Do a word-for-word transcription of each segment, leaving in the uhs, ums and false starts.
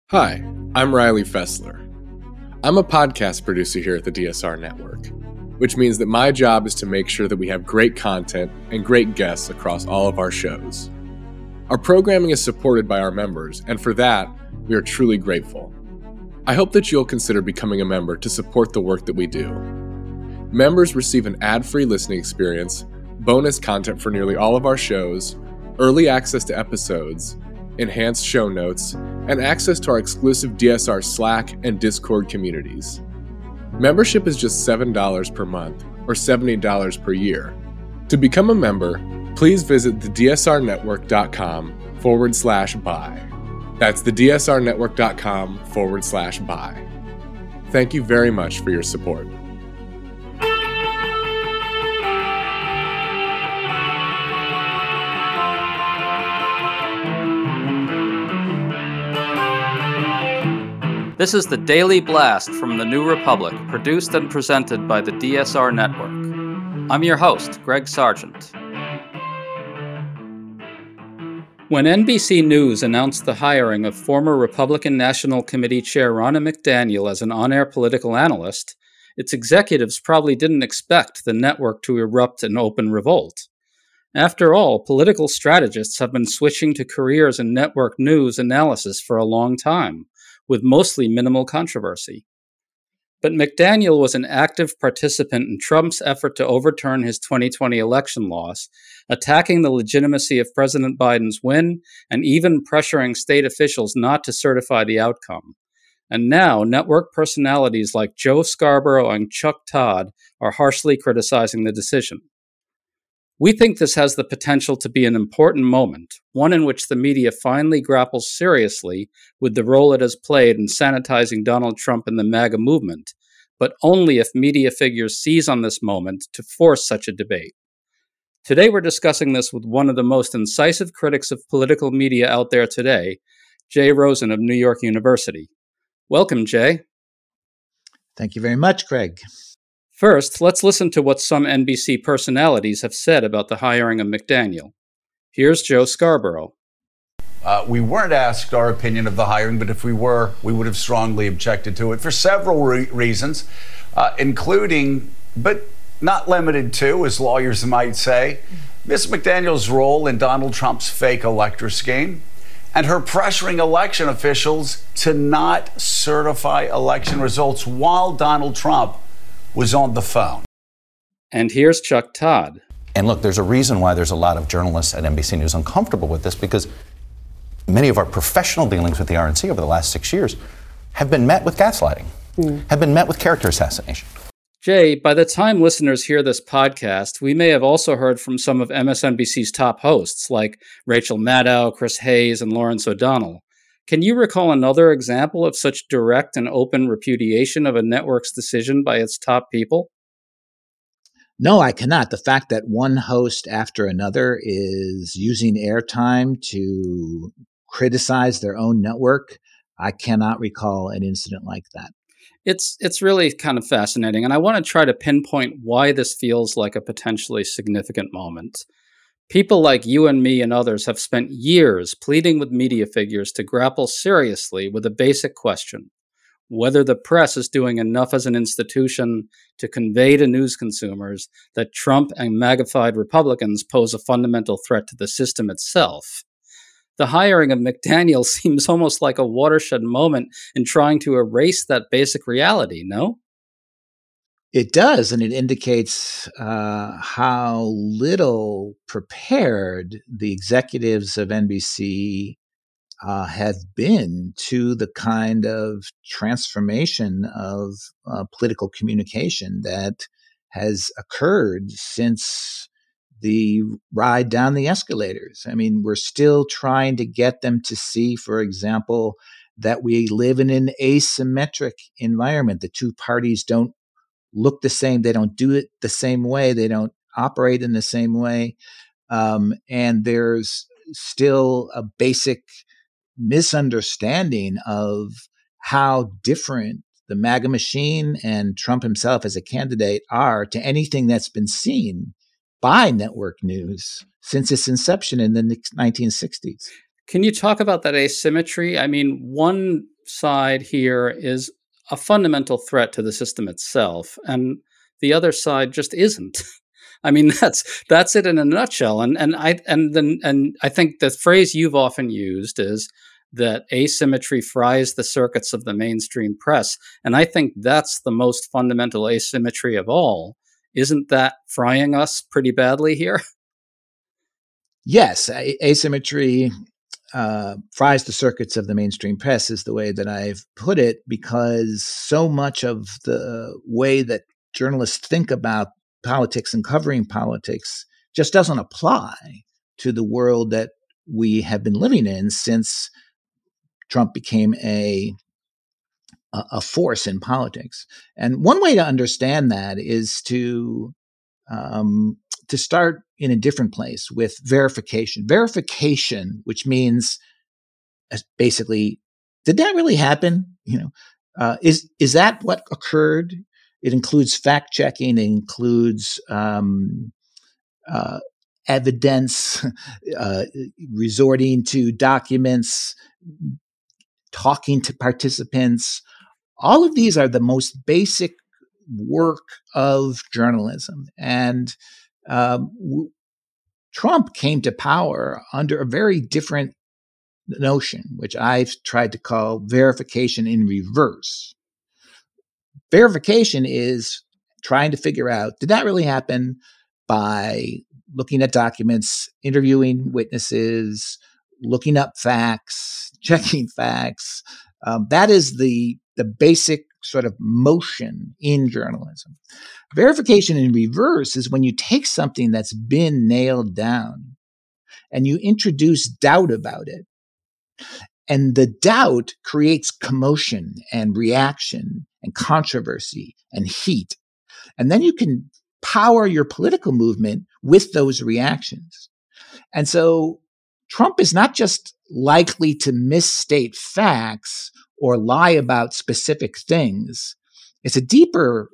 Hi, I'm Riley Fessler. I'm a podcast producer here at the D S R Network, which means that my job is to make sure that we have great content and great guests across all of our shows. Our programming is supported by our members, and for that, we are truly grateful. I hope that you'll consider becoming a member to support the work that we do. Members receive an ad-free listening experience, bonus content for nearly all of our shows, early access to episodes, enhanced show notes, and access to our exclusive D S R Slack and Discord communities. Membership is just seven dollars per month or seventy dollars per year. To become a member, please visit the dsrnetwork.com forward slash buy. That's the dsrnetwork.com forward slash buy. Thank you very much for your support. This is the Daily Blast from the New Republic, produced and presented by the D S R Network. I'm your host, Greg Sargent. When N B C News announced the hiring of former Republican National Committee Chair Ronna McDaniel as an on-air political analyst, its executives probably didn't expect the network to erupt in open revolt. After all, political strategists have been switching to careers in network news analysis for a long time, with mostly minimal controversy. But McDaniel was an active participant in Trump's effort to overturn his twenty twenty election loss, attacking the legitimacy of President Biden's win, and even pressuring state officials not to certify the outcome. And now, network personalities like Joe Scarborough and Chuck Todd are harshly criticizing the decision. We think this has the potential to be an important moment, one in which the media finally grapples seriously with the role it has played in sanitizing Donald Trump and the MAGA movement, but only if media figures seize on this moment to force such a debate. Today we're discussing this with one of the most incisive critics of political media out there today, Jay Rosen of New York University. Welcome, Jay. Thank you very much, Greg. First, let's listen to what some N B C personalities have said about the hiring of McDaniel. Here's Joe Scarborough. Uh, we weren't asked our opinion of the hiring, but if we were, we would have strongly objected to it for several re- reasons, uh, including, but not limited to, as lawyers might say, Miz McDaniel's role in Donald Trump's fake elector scheme and her pressuring election officials to not certify election results while Donald Trump was on the phone. And here's Chuck Todd. And look, there's a reason why there's a lot of journalists at N B C News uncomfortable with this, because many of our professional dealings with the R N C over the last six years have been met with gaslighting, mm. have been met with character assassination. Jay, by the time listeners hear this podcast, we may have also heard from some of M S N B C's top hosts, like Rachel Maddow, Chris Hayes, and Lawrence O'Donnell. Can you recall another example of such direct and open repudiation of a network's decision by its top people? No, I cannot. The fact that one host after another is using airtime to criticize their own network, I cannot recall an incident like that. It's it's really kind of fascinating, and I want to try to pinpoint why this feels like a potentially significant moment. People like you and me and others have spent years pleading with media figures to grapple seriously with a basic question: whether the press is doing enough as an institution to convey to news consumers that Trump and MAGA-fied Republicans pose a fundamental threat to the system itself. The hiring of McDaniel seems almost like a watershed moment in trying to erase that basic reality, no? It does, and it indicates uh, how little prepared the executives of N B C uh, have been to the kind of transformation of uh, political communication that has occurred since the ride down the escalators. I mean, we're still trying to get them to see, for example, that we live in an asymmetric environment. The two parties don't look the same. They don't do it the same way. They don't operate in the same way. Um, and there's still a basic misunderstanding of how different the MAGA machine and Trump himself as a candidate are to anything that's been seen by network news since its inception in the nineteen sixties. Can you talk about that asymmetry? I mean, one side here is a fundamental threat to the system itself, and the other side just isn't. I mean, that's that's it in a nutshell. And and I and then and I think the phrase you've often used is that asymmetry fries the circuits of the mainstream press, and I think that's the most fundamental asymmetry of all. Isn't that frying us pretty badly here? Yes, a- asymmetry uh, fries the circuits of the mainstream press is the way that I've put it, because so much of the way that journalists think about politics and covering politics just doesn't apply to the world that we have been living in since Trump became a a force in politics. And one way to understand that is to um, to start in a different place with verification. Verification, which means basically, did that really happen? You know, uh, is is that what occurred? It includes fact checking. It includes um, uh, evidence, uh, resorting to documents, talking to participants. All of these are the most basic work of journalism. And um, w- Trump came to power under a very different notion, which I've tried to call verification in reverse. Verification is trying to figure out, did that really happen, by looking at documents, interviewing witnesses, looking up facts, checking facts. Um, that is the, the basic sort of motion in journalism. Verification in reverse is when you take something that's been nailed down and you introduce doubt about it. And the doubt creates commotion and reaction and controversy and heat. And then you can power your political movement with those reactions. And so Trump is not just likely to misstate facts or lie about specific things. It's a deeper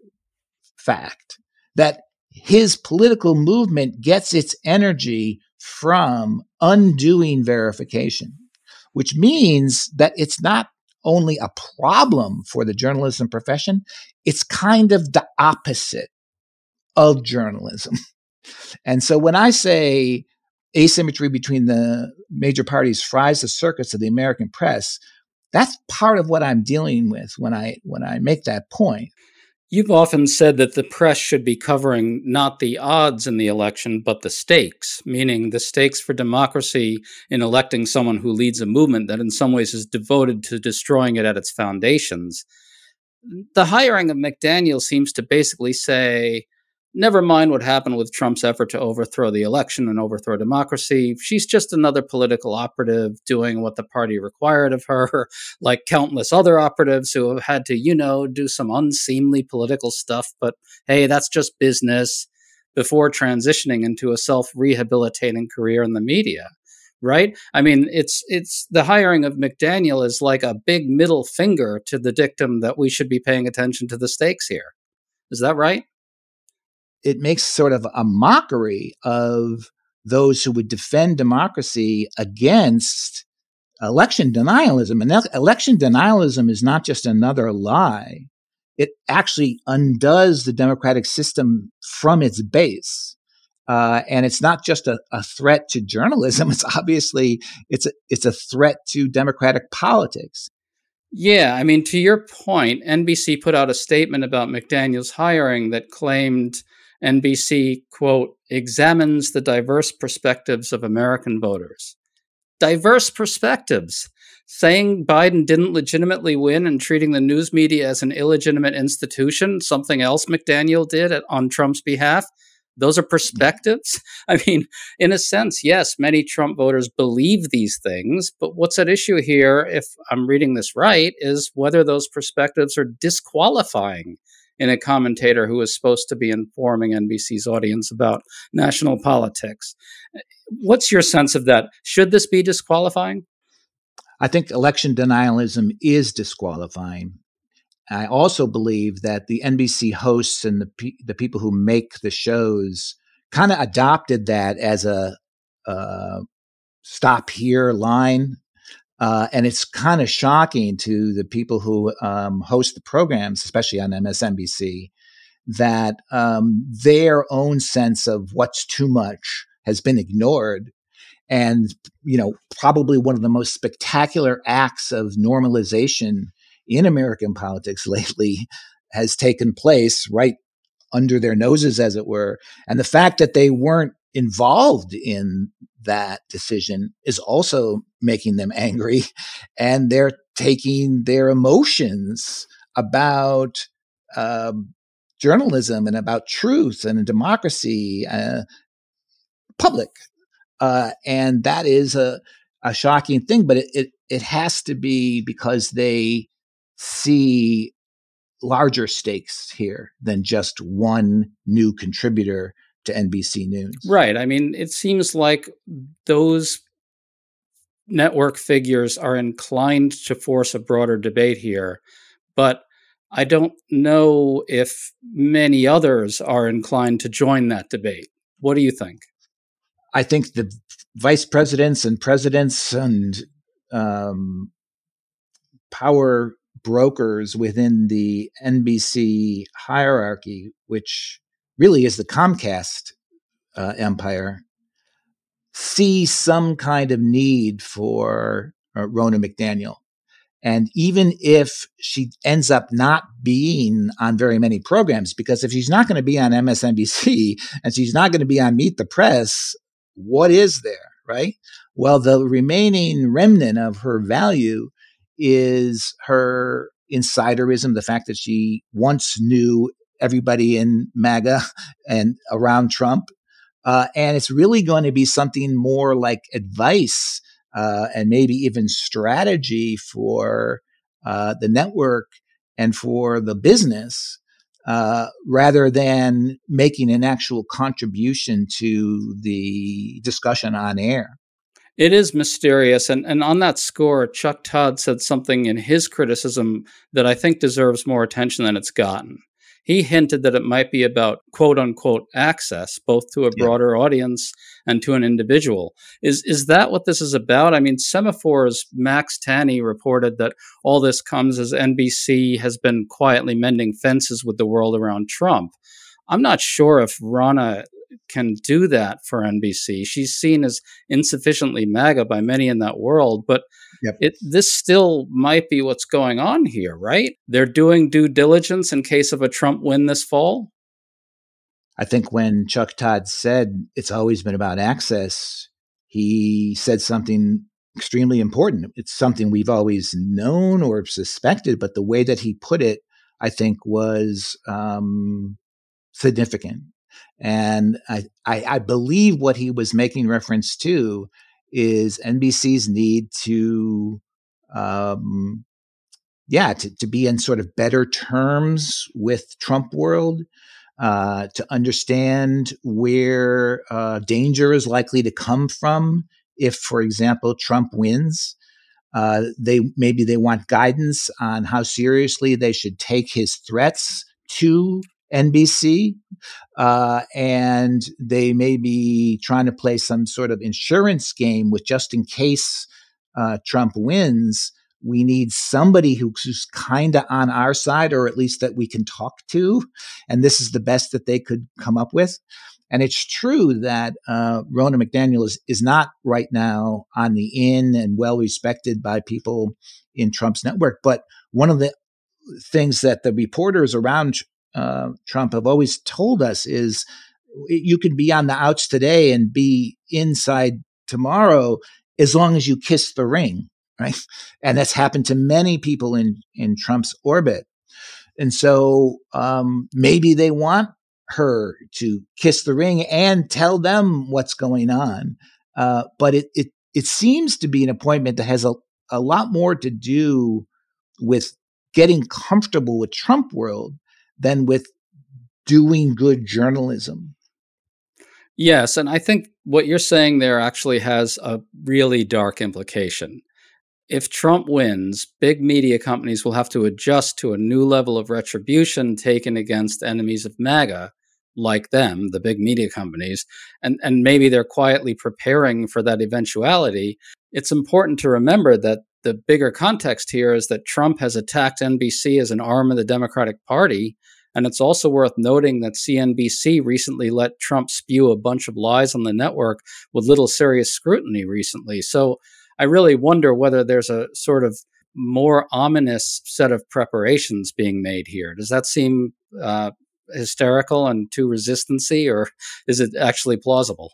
fact that his political movement gets its energy from undoing verification, which means that it's not only a problem for the journalism profession, it's kind of the opposite of journalism. And so when I say asymmetry between the major parties fries the circuits of the American press, that's part of what I'm dealing with when I when I make that point. You've often said that the press should be covering not the odds in the election, but the stakes, meaning the stakes for democracy in electing someone who leads a movement that in some ways is devoted to destroying it at its foundations. The hiring of McDaniel seems to basically say, never mind what happened with Trump's effort to overthrow the election and overthrow democracy. She's just another political operative doing what the party required of her, like countless other operatives who have had to, you know, do some unseemly political stuff. But hey, that's just business, before transitioning into a self-rehabilitating career in the media. Right? I mean, it's it's the hiring of McDaniel is like a big middle finger to the dictum that we should be paying attention to the stakes here. Is that right? It makes sort of a mockery of those who would defend democracy against election denialism. And election denialism is not just another lie. It actually undoes the democratic system from its base. Uh, and it's not just a, a threat to journalism. It's obviously, it's a, it's a threat to democratic politics. Yeah, I mean, to your point, N B C put out a statement about McDaniel's hiring that claimed N B C, quote, examines the diverse perspectives of American voters. Diverse perspectives. Saying Biden didn't legitimately win and treating the news media as an illegitimate institution, something else McDaniel did at, on Trump's behalf. Those are perspectives. I mean, in a sense, yes, many Trump voters believe these things, but what's at issue here, if I'm reading this right, is whether those perspectives are disqualifying in a commentator who is supposed to be informing N B C's audience about national politics. What's your sense of that? Should this be disqualifying? I think election denialism is disqualifying. I also believe that the N B C hosts and the pe- the people who make the shows kind of adopted that as a uh, stop here line. Uh, and it's kind of shocking to the people who um, host the programs, especially on M S N B C, that um, their own sense of what's too much has been ignored. And, you know, probably one of the most spectacular acts of normalization in American politics lately has taken place right under their noses, as it were. And the fact that they weren't involved in that decision is also making them angry. And they're taking their emotions about um, journalism and about truth and democracy uh, public. Uh, and that is a, a shocking thing, but it, it, it has to be because they see larger stakes here than just one new contributor to N B C News. Right. I mean, it seems like those network figures are inclined to force a broader debate here, but I don't know if many others are inclined to join that debate. What do you think? I think the vice presidents and presidents and um, power brokers within the N B C hierarchy, which really is the Comcast uh, empire, see some kind of need for uh, Ronna McDaniel. And even if she ends up not being on very many programs, because if she's not going to be on M S N B C and she's not going to be on Meet the Press, what is there, right? Well, the remaining remnant of her value is her insiderism, the fact that she once knew everybody in MAGA and around Trump. Uh, and it's really going to be something more like advice uh, and maybe even strategy for uh, the network and for the business, uh, rather than making an actual contribution to the discussion on air. It is mysterious. And, and on that score, Chuck Todd said something in his criticism that I think deserves more attention than it's gotten. He hinted that it might be about quote unquote access, both to a broader yeah. audience and to an individual. Is is that what this is about? I mean, Semaphore's Max Tanney reported that all this comes as N B C has been quietly mending fences with the world around Trump. I'm not sure if Ronna can do that for N B C. She's seen as insufficiently MAGA by many in that world, but yep. it, this still might be what's going on here, right? They're doing due diligence in case of a Trump win this fall. I think when Chuck Todd said it's always been about access, he said something extremely important. It's something we've always known or suspected, but the way that he put it, I think, was um, significant. And I, I, I believe what he was making reference to is N B C's need to, um, yeah, to, to be in sort of better terms with Trump world, uh, to understand where uh, danger is likely to come from if, for example, Trump wins. Uh, they maybe they want guidance on how seriously they should take his threats to N B C. Uh, and they may be trying to play some sort of insurance game with just in case uh, Trump wins, we need somebody who's kind of on our side, or at least that we can talk to. And this is the best that they could come up with. And it's true that uh, Ronna McDaniel is, is not right now on the in and well respected by people in Trump's network. But one of the things that the reporters around Uh, Trump have always told us is you could be on the outs today and be inside tomorrow as long as you kiss the ring, right? And that's happened to many people in, in Trump's orbit. And so um, maybe they want her to kiss the ring and tell them what's going on. Uh, but it, it, it seems to be an appointment that has a, a lot more to do with getting comfortable with Trump world than with doing good journalism. Yes, and I think what you're saying there actually has a really dark implication. If Trump wins, big media companies will have to adjust to a new level of retribution taken against enemies of MAGA, like them, the big media companies, and, and maybe they're quietly preparing for that eventuality. it's important to remember that the bigger context here is that Trump has attacked N B C as an arm of the Democratic Party. And it's also worth noting that C N B C recently let Trump spew a bunch of lies on the network with little serious scrutiny recently. So I really wonder whether there's a sort of more ominous set of preparations being made here. Does that seem uh, hysterical and too resistancy, or is it actually plausible?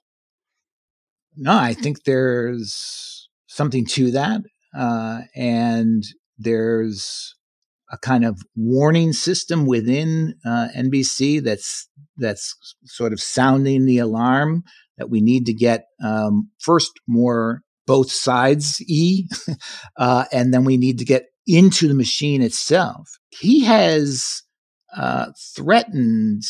No, I think there's something to that. Uh, and there's a kind of warning system within uh, N B C that's that's sort of sounding the alarm that we need to get um, first more both sides e, uh, and then we need to get into the machine itself. He has uh, threatened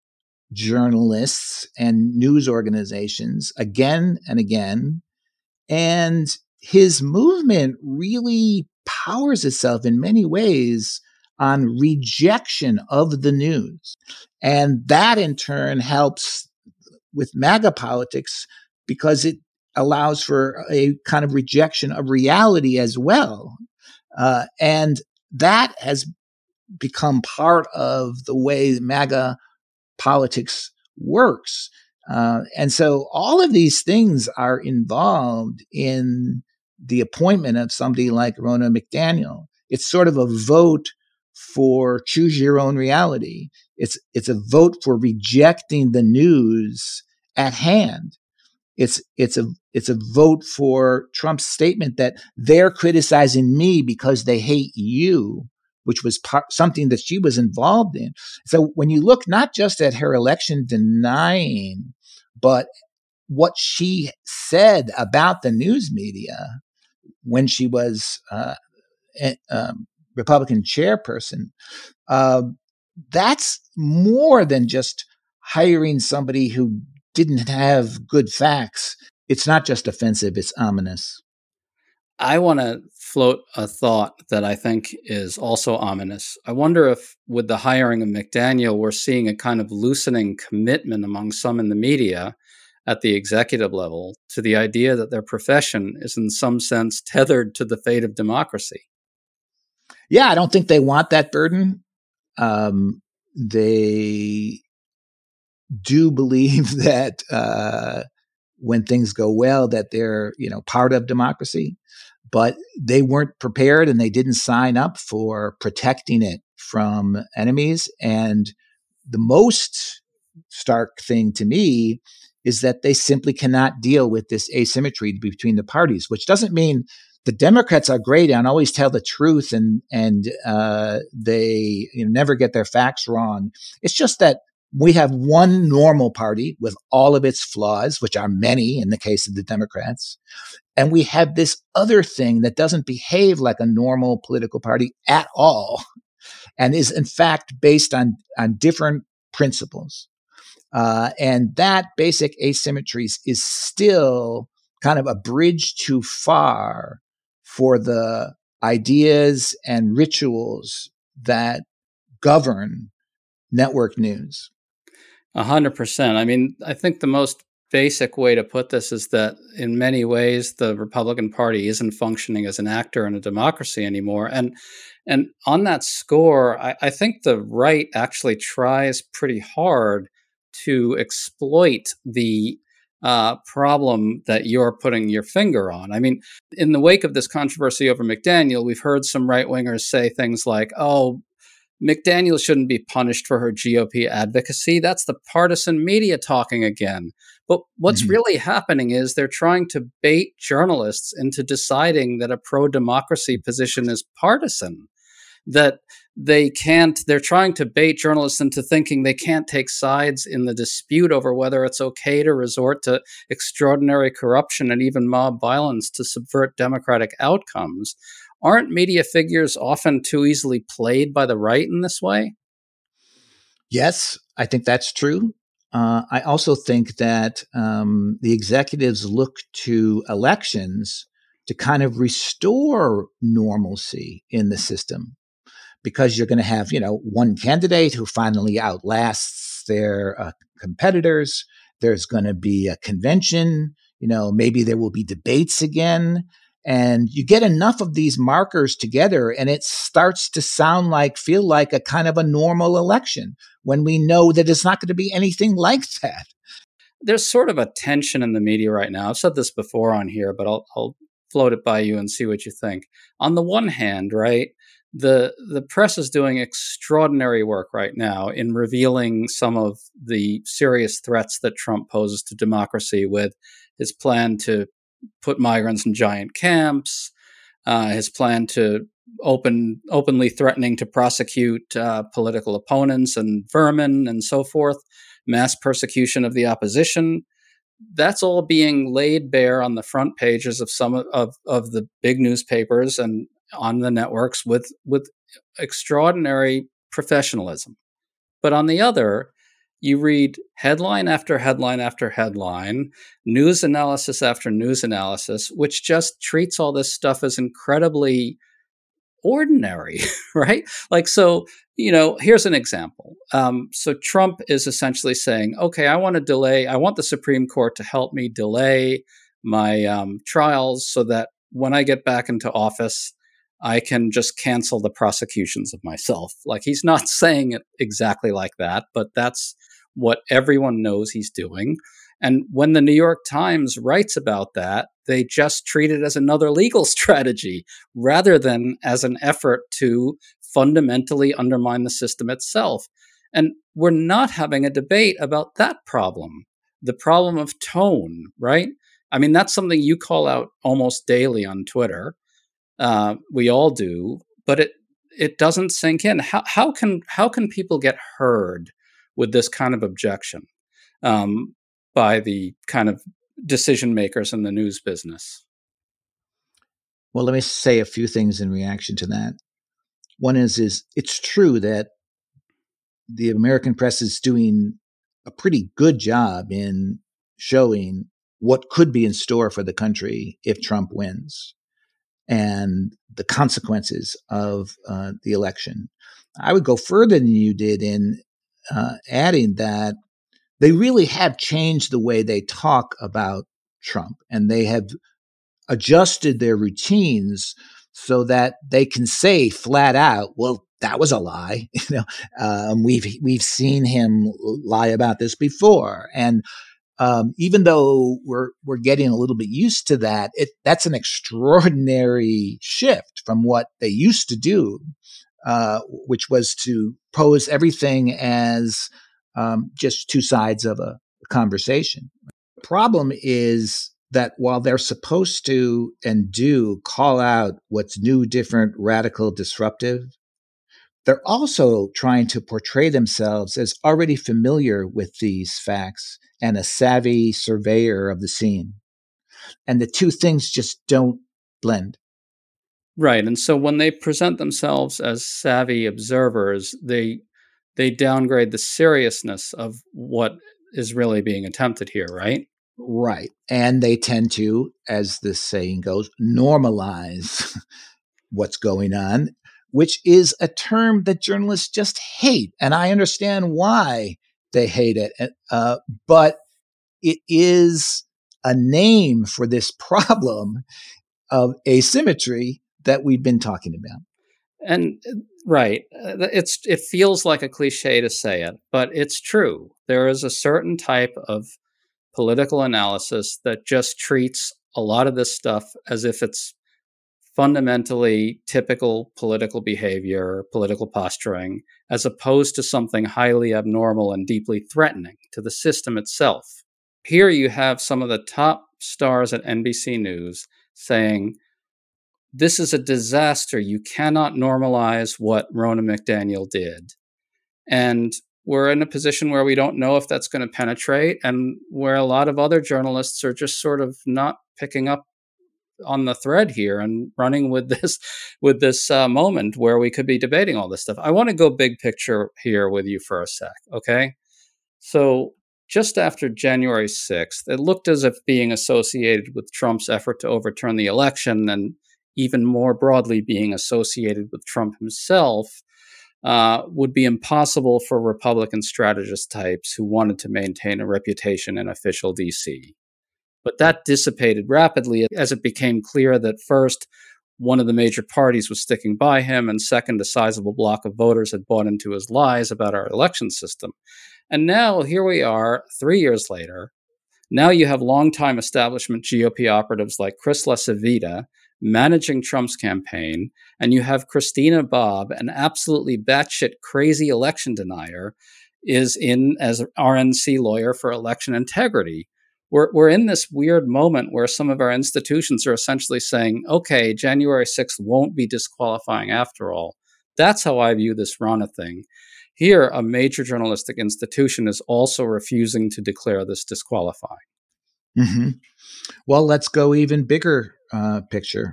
journalists and news organizations again and again, and his movement really powers itself in many ways on rejection of the news. And that in turn helps with MAGA politics because it allows for a kind of rejection of reality as well. Uh, and that has become part of the way MAGA politics works. Uh, and so all of these things are involved in the appointment of somebody like Ronna McDaniel. It's sort of a vote for choose your own reality. It's it's a vote for rejecting the news at hand. It's it's a it's a vote for Trump's statement that they're criticizing me because they hate you, which was part, something that she was involved in. So when you look not just at her election denying, but what she said about the news media when she was uh, a, um, Republican chairperson, uh, that's more than just hiring somebody who didn't have good facts. It's not just offensive, it's ominous. I want to float a thought that I think is also ominous. I wonder if with the hiring of McDaniel, we're seeing a kind of loosening commitment among some in the media at the executive level to the idea that their profession is in some sense tethered to the fate of democracy. Yeah, I don't think they want that burden. Um, they do believe that uh, when things go well, that they're, you know, part of democracy, but they weren't prepared and they didn't sign up for protecting it from enemies. And the most stark thing to me is that they simply cannot deal with this asymmetry between the parties, which doesn't mean the Democrats are great and always tell the truth and and uh, they you know, never get their facts wrong. It's just that we have one normal party with all of its flaws, which are many in the case of the Democrats. And we have this other thing that doesn't behave like a normal political party at all and is in fact based on, on different principles. Uh, and that basic asymmetry is still kind of a bridge too far for the ideas and rituals that govern network news. A hundred percent. I mean, I think the most basic way to put this is that in many ways, the Republican Party isn't functioning as an actor in a democracy anymore. And and on that score, I, I think the right actually tries pretty hard to exploit the uh, problem that you're putting your finger on. I mean, in the wake of this controversy over McDaniel, we've heard some right-wingers say things like, oh, McDaniel shouldn't be punished for her G O P advocacy. That's the partisan media talking again. But what's mm-hmm. really happening is they're trying to bait journalists into deciding that a pro-democracy position is partisan, that they can't, they're trying to bait journalists into thinking they can't take sides in the dispute over whether it's okay to resort to extraordinary corruption and even mob violence to subvert democratic outcomes. Aren't media figures often too easily played by the right in this way? Yes, I think that's true. Uh, I also think that um, the executives look to elections to kind of restore normalcy in the system, because you're going to have, you know, one candidate who finally outlasts their uh, competitors. There's going to be a convention You know, maybe there will be debates again. And you get enough of these markers together, and it starts to sound like, feel like a kind of a normal election when we know that it's not going to be anything like that. There's sort of a tension in the media right now. I've said this before on here, but I'll, I'll float it by you and see what you think. On the one hand, right, the the press is doing extraordinary work right now in revealing some of the serious threats that Trump poses to democracy with his plan to put migrants in giant camps, uh, his plan to open openly threatening to prosecute uh, political opponents and vermin and so forth, mass persecution of the opposition. That's all being laid bare on the front pages of some of, of the big newspapers and on the networks with, with extraordinary professionalism. But on the other, you read headline after headline after headline, news analysis after news analysis, which just treats all this stuff as incredibly ordinary, right? Like, so, you know, here's an example. Um, so Trump is essentially saying, okay, I want to delay, I want the Supreme Court to help me delay my um, trials so that when I get back into office, I can just cancel the prosecutions of myself. Like, he's not saying it exactly like that, but that's what everyone knows he's doing. And when the New York Times writes about that, they just treat it as another legal strategy rather than as an effort to fundamentally undermine the system itself. And we're not having a debate about that problem, the problem of tone, right? I mean, that's something you call out almost daily on Twitter. Uh, we all do, but it it doesn't sink in. How how can how can people get heard with this kind of objection um, by the kind of decision makers in the news business? Well, let me say a few things in reaction to that. One is is it's true that the American press is doing a pretty good job in showing what could be in store for the country if Trump wins, and the consequences of uh, the election. I would go further than you did in uh, adding that they really have changed the way they talk about Trump, and they have adjusted their routines so that they can say flat out, "Well, that was a lie." You know, um, we've we've seen him lie about this before, and Um, even though we're we're getting a little bit used to that, it that's an extraordinary shift from what they used to do, uh, which was to pose everything as um, just two sides of a conversation. The problem is that while they're supposed to and do call out what's new, different, radical, disruptive, they're also trying to portray themselves as already familiar with these facts and a savvy surveyor of the scene. And the two things just don't blend. Right. And so when they present themselves as savvy observers, they they downgrade the seriousness of what is really being attempted here, right? Right. And they tend to, as the saying goes, normalize what's going on, which is a term that journalists just hate. And I understand why they hate it. Uh, but it is a name for this problem of asymmetry that we've been talking about. And right, it's it feels like a cliche to say it, but it's true. There is a certain type of political analysis that just treats a lot of this stuff as if it's fundamentally typical political behavior, political posturing, as opposed to something highly abnormal and deeply threatening to the system itself. Here you have some of the top stars at N B C News saying, this is a disaster. You cannot normalize what Ronna McDaniel did. And we're in a position where we don't know if that's going to penetrate, and where a lot of other journalists are just sort of not picking up on the thread here and running with this with this uh, moment where we could be debating all this stuff. I want to go big picture here with you for a sec, okay? So just after January sixth, it looked as if being associated with Trump's effort to overturn the election, and even more broadly being associated with Trump himself, uh, would be impossible for Republican strategist types who wanted to maintain a reputation in official D C. But that dissipated rapidly as it became clear that first, one of the major parties was sticking by him, and second, a sizable block of voters had bought into his lies about our election system. And now here we are, three years later. Now you have longtime establishment G O P operatives like Chris LaCivita managing Trump's campaign, and you have Christina Bobb, an absolutely batshit crazy election denier, is in as R N C lawyer for election integrity. We're, we're in this weird moment where some of our institutions are essentially saying, okay, January sixth won't be disqualifying after all. That's how I view this Rana thing. Here, a major journalistic institution is also refusing to declare this disqualifying. Mm-hmm. Well, let's go even bigger uh, picture.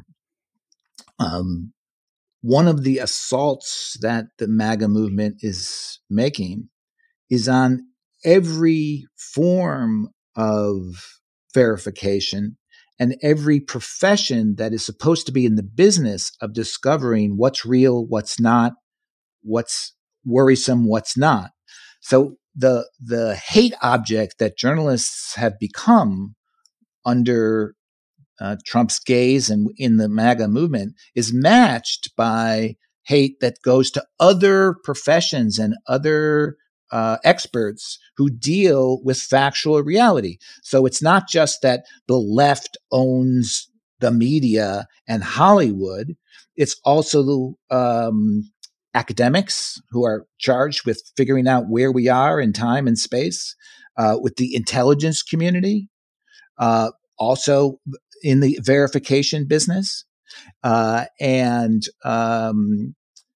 Um, one of the assaults that the MAGA movement is making is on every form of verification and every profession that is supposed to be in the business of discovering what's real, what's not, what's worrisome, what's not. So the the hate object that journalists have become under uh, Trump's gaze and in the MAGA movement is matched by hate that goes to other professions and other uh, experts who deal with factual reality. So it's not just that the left owns the media and Hollywood. It's also um, academics who are charged with figuring out where we are in time and space, uh, with the intelligence community, uh, also in the verification business, uh, and um,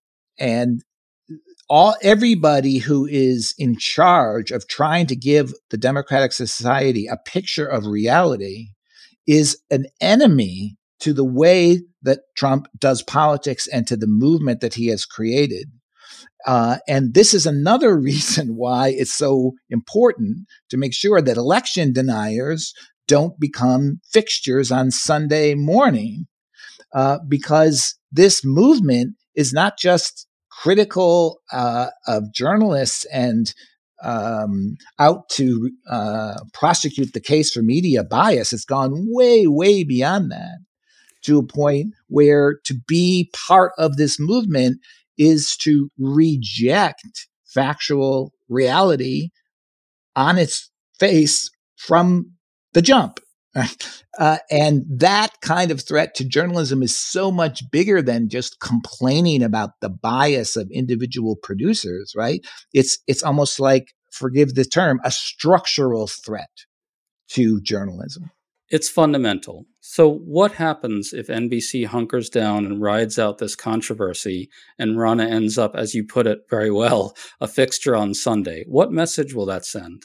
and all everybody who is in charge of trying to give the democratic society a picture of reality is an enemy to the way that Trump does politics and to the movement that he has created. Uh, and this is another reason why it's so important to make sure that election deniers don't become fixtures on Sunday morning, uh, because this movement is not just critical uh, of journalists and um, out to uh, prosecute the case for media bias. It's gone way, way beyond that, to a point where to be part of this movement is to reject factual reality on its face from the jump. Uh, and that kind of threat to journalism is so much bigger than just complaining about the bias of individual producers, right? It's it's almost like, forgive the term, a structural threat to journalism. It's fundamental. So what happens if N B C hunkers down and rides out this controversy and Rana ends up, as you put it very well, a fixture on Sunday? What message will that send?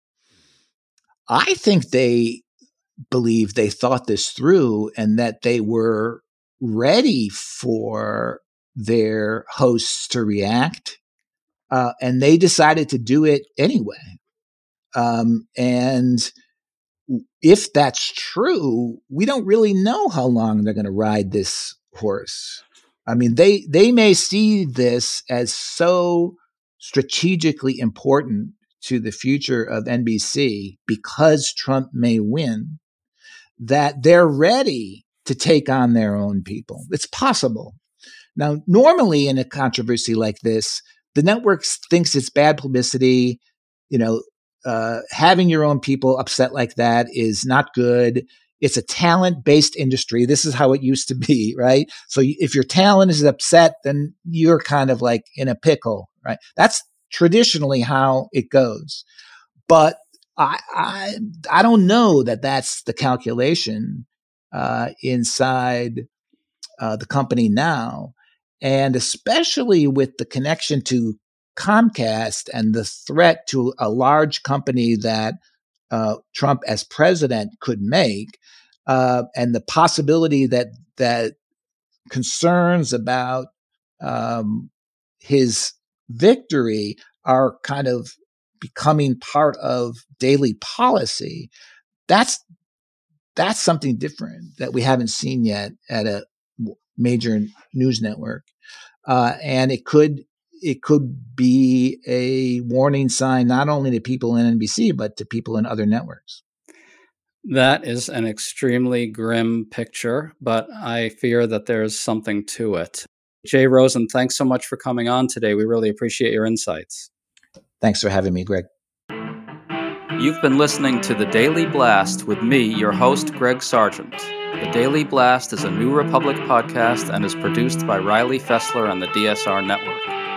I think they believe they thought this through and that they were ready for their hosts to react. Uh, and they decided to do it anyway. Um, and if that's true, we don't really know how long they're going to ride this horse. I mean, they they may see this as so strategically important to the future of N B C because Trump may win that they're ready to take on their own people. It's possible. Now, normally in a controversy like this, the network thinks it's bad publicity. You know, uh, having your own people upset like that is not good. It's a talent-based industry. This is how it used to be, right? So if your talent is upset, then you're kind of like in a pickle, right? That's traditionally how it goes. But I I, I don't know that that's the calculation uh, inside uh, the company now. And especially with the connection to Comcast and the threat to a large company that uh, Trump as president could make, uh, and the possibility that that concerns about um, his victory are kind of becoming part of daily policy. That's that's something different that we haven't seen yet at a major news network, uh, and it could it could be a warning sign not only to people in N B C but to people in other networks. That is an extremely grim picture, but I fear that there's something to it. Jay Rosen, thanks so much for coming on today. We really appreciate your insights. Thanks for having me, Greg. You've been listening to The Daily Blast with me, your host, Greg Sargent. The Daily Blast is a New Republic podcast and is produced by Riley Fessler on the D S R Network.